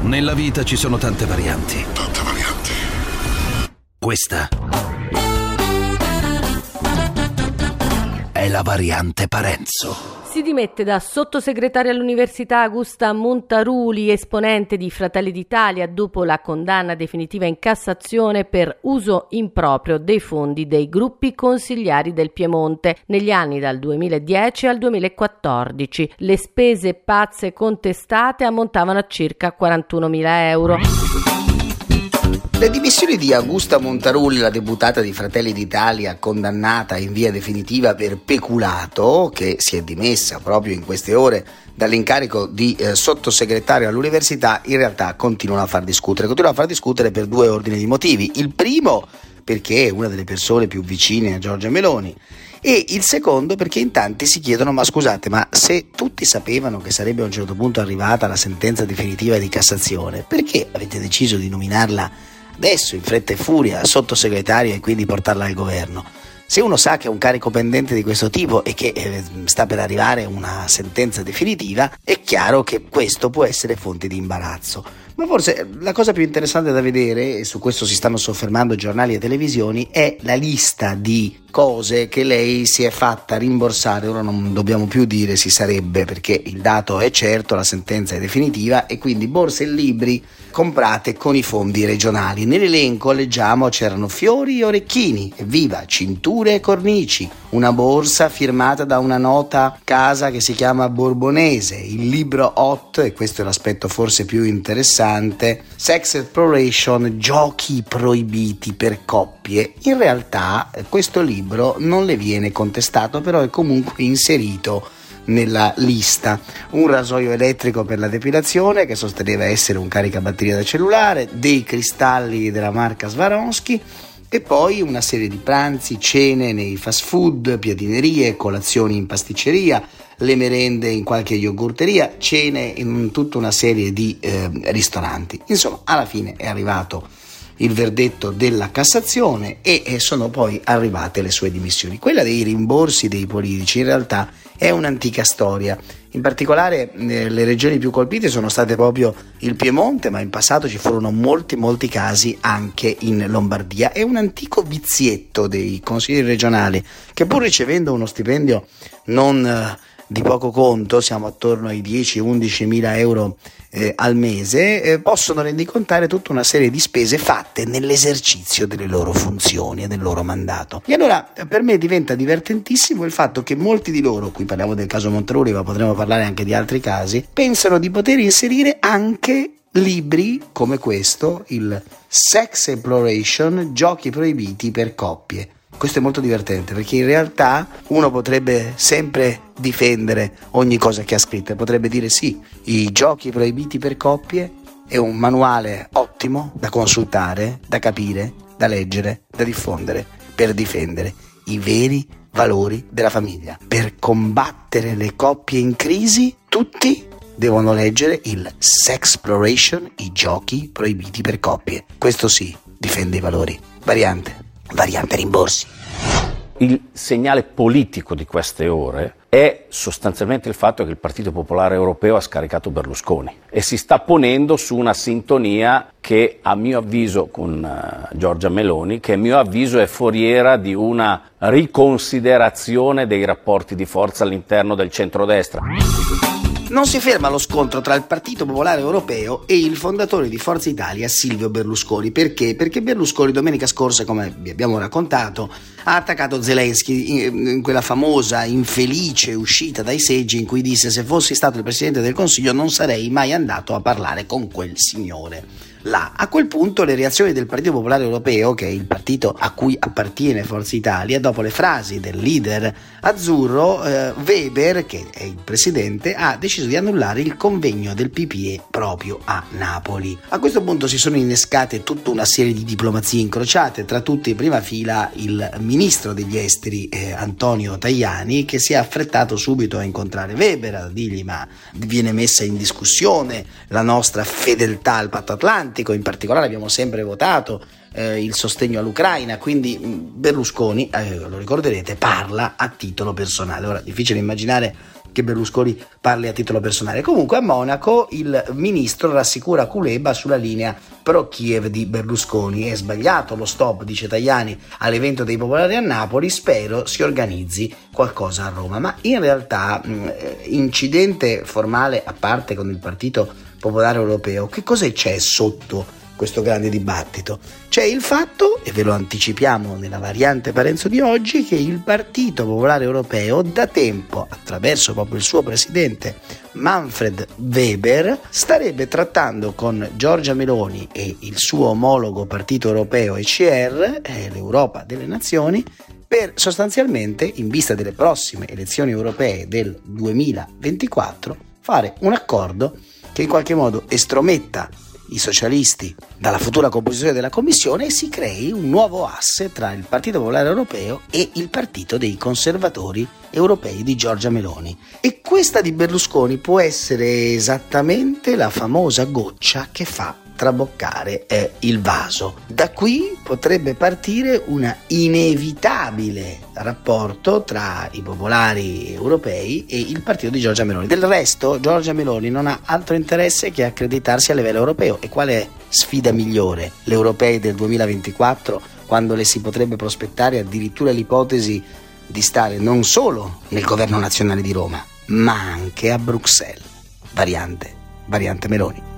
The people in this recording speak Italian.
Nella vita ci sono tante varianti. Questa è la variante Parenzo. Si dimette da sottosegretario all'università Augusta Montaruli, esponente di Fratelli d'Italia, dopo la condanna definitiva in Cassazione per uso improprio dei fondi dei gruppi consigliari del Piemonte negli anni dal 2010 al 2014. Le spese pazze contestate ammontavano a circa 41.000 euro. Le dimissioni di Augusta Montaruli, la deputata di Fratelli d'Italia condannata in via definitiva per peculato, che si è dimessa proprio in queste ore dall'incarico di sottosegretario all'università, in realtà continua a far discutere per due ordini di motivi. Il primo, perché è una delle persone più vicine a Giorgia Meloni, e il secondo perché in tanti si chiedono: ma scusate, ma se tutti sapevano che sarebbe a un certo punto arrivata la sentenza definitiva di Cassazione, perché avete deciso di nominarla adesso in fretta e furia sottosegretario e quindi portarla al governo? Se uno sa che è un carico pendente di questo tipo e che sta per arrivare una sentenza definitiva, è chiaro che questo può essere fonte di imbarazzo. Ma forse la cosa più interessante da vedere, e su questo si stanno soffermando giornali e televisioni, è la lista di cose che lei si è fatta rimborsare. Ora non dobbiamo più dire si sarebbe, perché il dato è certo, la sentenza è definitiva, e quindi borse e libri comprate con i fondi regionali. Nell'elenco, leggiamo, c'erano fiori e orecchini, evviva, cinture e cornici, una borsa firmata da una nota casa che si chiama Borbonese, il libro Hot, e questo è l'aspetto forse più interessante, Sex Exploration, giochi proibiti per coppie. In realtà questo libro non le viene contestato, però è comunque inserito nella lista. Un rasoio elettrico per la depilazione che sosteneva essere un caricabatteria da cellulare, dei cristalli della marca Swarovski, e poi una serie di pranzi, cene nei fast food, piadinerie, colazioni in pasticceria, le merende in qualche yogurteria, cene in tutta una serie di ristoranti. Insomma, alla fine è arrivato il verdetto della Cassazione e sono poi arrivate le sue dimissioni. Quella dei rimborsi dei politici in realtà è un'antica storia. In particolare le regioni più colpite sono state proprio il Piemonte, ma in passato ci furono molti casi anche in Lombardia. È un antico vizietto dei consigli regionali che, pur ricevendo uno stipendio non di poco conto, siamo attorno ai 10-11 mila euro al mese, possono rendicontare tutta una serie di spese fatte nell'esercizio delle loro funzioni e del loro mandato. E allora per me diventa divertentissimo il fatto che molti di loro, qui parliamo del caso Montaruli, ma potremmo parlare anche di altri casi, pensano di poter inserire anche libri come questo, il Sex Exploration, giochi proibiti per coppie. Questo è molto divertente, perché in realtà uno potrebbe sempre difendere ogni cosa che ha scritto, potrebbe dire sì, i giochi proibiti per coppie è un manuale ottimo da consultare, da capire, da leggere, da diffondere, per difendere i veri valori della famiglia. Per combattere le coppie in crisi, tutti devono leggere il Sex Exploration, i giochi proibiti per coppie. Questo sì, difende i valori. Variante rimborsi. Il segnale politico di queste ore è sostanzialmente il fatto che il Partito Popolare Europeo ha scaricato Berlusconi e si sta ponendo su una sintonia che, a mio avviso, con Giorgia Meloni, che a mio avviso è foriera di una riconsiderazione dei rapporti di forza all'interno del centrodestra. Non si ferma lo scontro tra il Partito Popolare Europeo e il fondatore di Forza Italia, Silvio Berlusconi. Perché? Perché Berlusconi domenica scorsa, come vi abbiamo raccontato, ha attaccato Zelensky in quella famosa infelice uscita dai seggi in cui disse: se fossi stato il Presidente del Consiglio non sarei mai andato a parlare con quel signore là. A quel punto le reazioni del Partito Popolare Europeo, che è il partito a cui appartiene Forza Italia, dopo le frasi del leader azzurro, Weber, che è il presidente, ha deciso di annullare il convegno del PPE proprio a Napoli. A questo punto si sono innescate tutta una serie di diplomazie incrociate, tra tutte in prima fila il ministro degli esteri Antonio Tajani, che si è affrettato subito a incontrare Weber, a dirgli: ma viene messa in discussione la nostra fedeltà al patto atlantico. In particolare abbiamo sempre votato il sostegno all'Ucraina, quindi Berlusconi, lo ricorderete, parla a titolo personale. Ora, difficile immaginare che Berlusconi parli a titolo personale. Comunque a Monaco il ministro rassicura Kuleba sulla linea pro-Kiev di Berlusconi. È sbagliato lo stop, dice Tajani, all'evento dei popolari a Napoli, spero si organizzi qualcosa a Roma. Ma in realtà, incidente formale a parte con il Partito Popolare Europeo, che cosa c'è sotto questo grande dibattito? C'è il fatto, e ve lo anticipiamo nella variante Parenzo di oggi, che il Partito Popolare Europeo da tempo, attraverso proprio il suo presidente Manfred Weber, starebbe trattando con Giorgia Meloni e il suo omologo partito europeo ECR, l'Europa delle Nazioni, per sostanzialmente, in vista delle prossime elezioni europee del 2024, fare un accordo che in qualche modo estrometta i socialisti dalla futura composizione della Commissione e si crei un nuovo asse tra il Partito Popolare Europeo e il Partito dei Conservatori Europei di Giorgia Meloni. E questa di Berlusconi può essere esattamente la famosa goccia che fa traboccare il vaso. Da qui potrebbe partire un inevitabile rapporto tra i popolari europei e il partito di Giorgia Meloni. Del resto Giorgia Meloni non ha altro interesse che accreditarsi a livello europeo. E quale sfida migliore? Le europee del 2024, quando le si potrebbe prospettare addirittura l'ipotesi di stare non solo nel governo nazionale di Roma, ma anche a Bruxelles. Variante Meloni.